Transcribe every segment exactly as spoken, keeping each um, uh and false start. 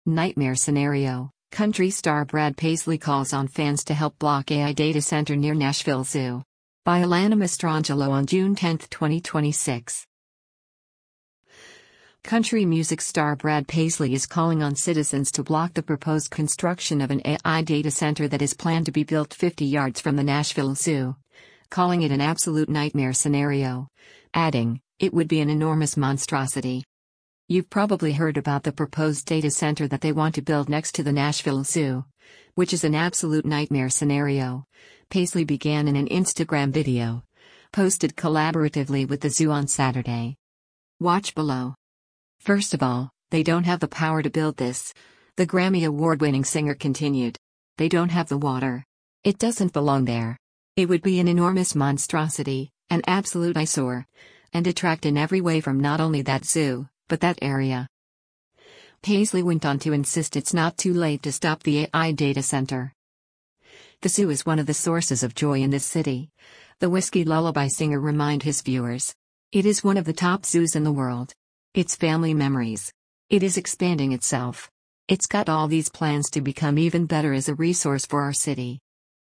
Nightmare scenario. Country star Brad Paisley calls on fans to help block A I data center near Nashville Zoo. By Alana Mastrangelo on June tenth, twenty twenty-six. Country music star Brad Paisley is calling on citizens to block the proposed construction of an A I data center that is planned to be built fifty yards from the Nashville Zoo, calling it an absolute nightmare scenario, adding, "It would be an enormous monstrosity." You've probably heard about the proposed data center that they want to build next to the Nashville Zoo, which is an absolute nightmare scenario, Paisley began in an Instagram video, posted collaboratively with the zoo on Saturday. Watch below. First of all, they don't have the power to build this, the Grammy Award-winning singer continued. They don't have the water. It doesn't belong there. It would be an enormous monstrosity, an absolute eyesore, and detract in every way from not only that zoo, but that area. Paisley went on to insist it's not too late to stop the A I data center. The zoo is one of the sources of joy in this city, the Whiskey Lullaby singer reminded his viewers. It is one of the top zoos in the world. It's family memories. It is expanding itself. It's got all these plans to become even better as a resource for our city.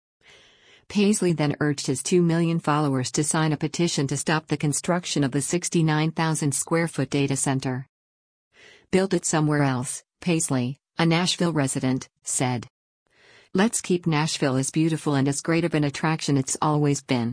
Paisley then urged his two million followers to sign a petition to stop the construction of the sixty-nine thousand square foot data center. Build it somewhere else, Paisley, a Nashville resident, said. Let's keep Nashville as beautiful and as great of an attraction it's always been.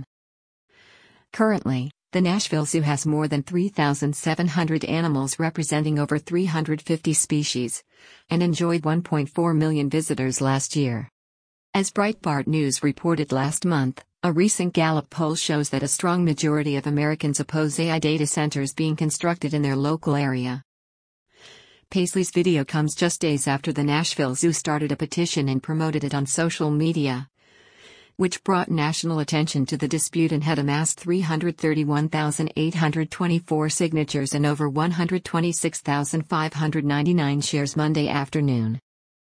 Currently, the Nashville Zoo has more than three thousand seven hundred animals representing over three hundred fifty species, and enjoyed one point four million visitors last year. As Breitbart News reported last month, a recent Gallup poll shows that a strong majority of Americans oppose A I data centers being constructed in their local area. Paisley's video comes just days after the Nashville Zoo started a petition and promoted it on social media, which brought national attention to the dispute and had amassed three hundred thirty-one thousand eight hundred twenty-four signatures and over one hundred twenty-six thousand five hundred ninety-nine shares Monday afternoon.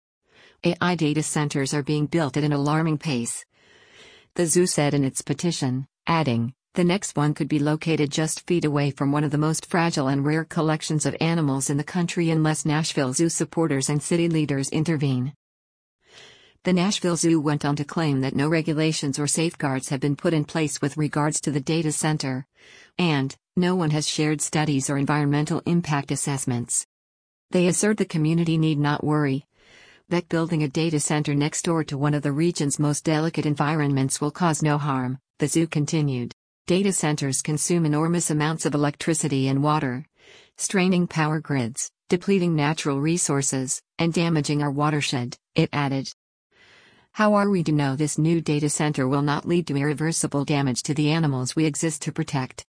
A I data centers are being built at an alarming pace, the zoo said in its petition, adding, the next one could be located just feet away from one of the most fragile and rare collections of animals in the country unless Nashville Zoo supporters and city leaders intervene. The Nashville Zoo went on to claim that no regulations or safeguards have been put in place with regards to the data center, and no one has shared studies or environmental impact assessments. They assert the community need not worry that building a data center next door to one of the region's most delicate environments will cause no harm, the zoo continued. Data centers consume enormous amounts of electricity and water, straining power grids, depleting natural resources, and damaging our watershed, it added. How are we to know this new data center will not lead to irreversible damage to the animals we exist to protect?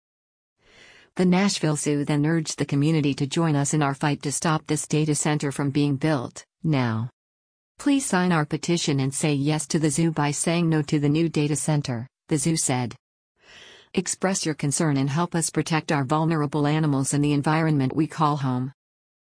The Nashville Zoo then urged the community to join us in our fight to stop this data center from being built, now. Please sign our petition and say yes to the zoo by saying no to the new data center, the zoo said. Express your concern and help us protect our vulnerable animals and the environment we call home.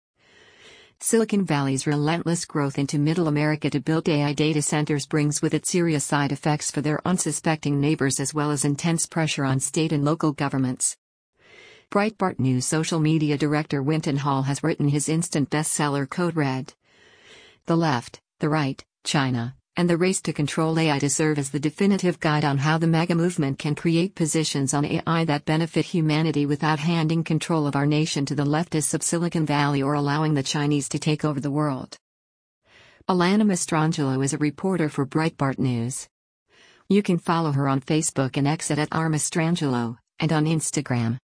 Silicon Valley's relentless growth into Middle America to build A I data centers brings with it serious side effects for their unsuspecting neighbors as well as intense pressure on state and local governments. Breitbart News social media director Winton Hall has written his instant bestseller Code Red. The left, the right, China, and the race to control A I to serve as the definitive guide on how the MAGA movement can create positions on A I that benefit humanity without handing control of our nation to the leftists of Silicon Valley or allowing the Chinese to take over the world. Alana Mastrangelo is a reporter for Breitbart News. You can follow her on Facebook and X at R Mastrangelo, and on Instagram.